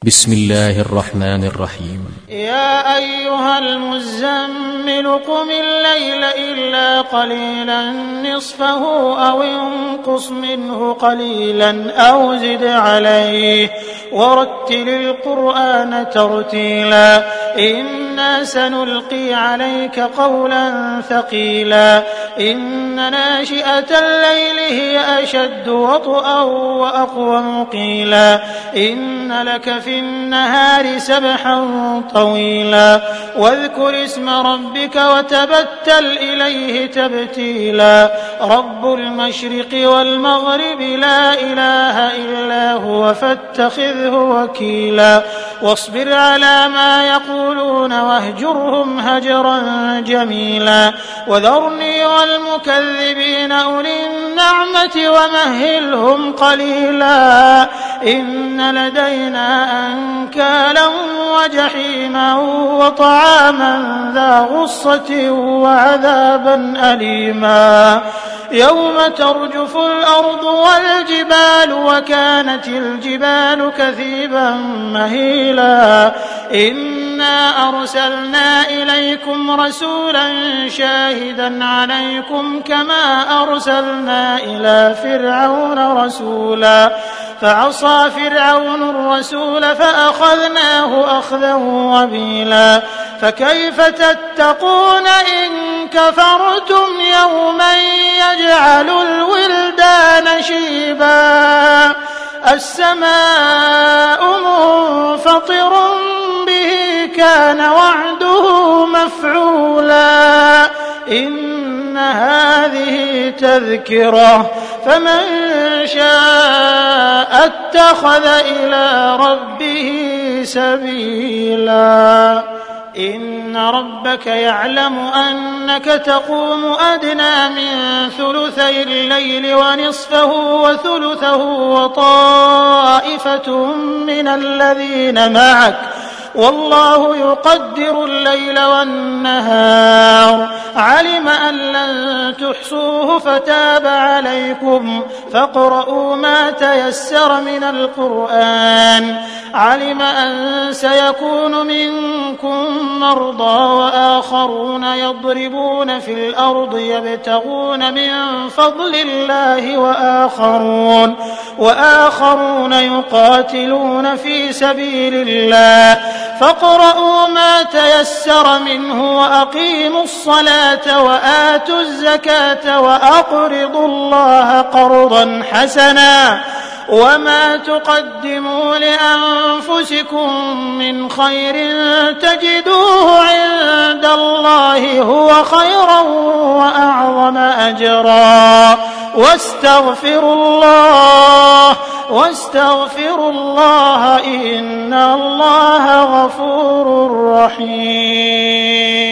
بسم الله الرحمن الرحيم. يا أيها المزمل قم الليل إلا قليلا نصفه أو انقص منه قليلا أو زد عليه ورتل القرآن ترتيلا إنا سنلقي عليك قولا ثقيلا إن ناشئة الليل هي أشد وطئا وأقوم قيلا إن لك في النهار سبحا طويلا واذكر اسم ربك وتبتل إليه تبتيلا رب المشرق والمغرب لا إله إلا هو فاتخذه وكيلا واصبر على ما يقولون واهجرهم هجرا جميلا وذرني والمكذبين أولي النعمة ومهلهم قليلا إن لدينا أنكالا وجحيما وطعاما ذا غصة وعذابا أليما يوم ترجف الأرض والجبال وكانت الجبال كثيبا مهيلا إنا أرسلنا إليكم رسولا شاهدا عليكم كما أرسلنا إلى فرعون رسولا فعصى فرعون الرسول فأخذناه أخذا وبيلا فكيف تتقون إن كفرتم يوما يجعل الولدان شيبا السماء منفطر به كان وعده مفعولا إن هذه تذكرة فمن شاء اتخذ إلى ربه سبيلا إن ربك يعلم أنك تقوم أدنى من ثلثي الليل ونصفه وثلثه وطائفة من الذين معك والله يقدر الليل والنهار علم أن لن تحصوه فتاب عليكم فاقرؤوا ما تيسر من القرآن علم أن سيكون منكم مرضى وآخرون يضربون في الأرض يبتغون من فضل الله وآخرون يقاتلون في سبيل الله فاقرؤوا ما تيسر منه وأقيموا الصلاة وآتوا الزكاة وأقرضوا الله قرضا حسنا وما تقدموا لأنفسكم من خير تجدوه عند الله هو خيرا وأعظم أجرا واستغفروا الله إن الله غفور رحيم.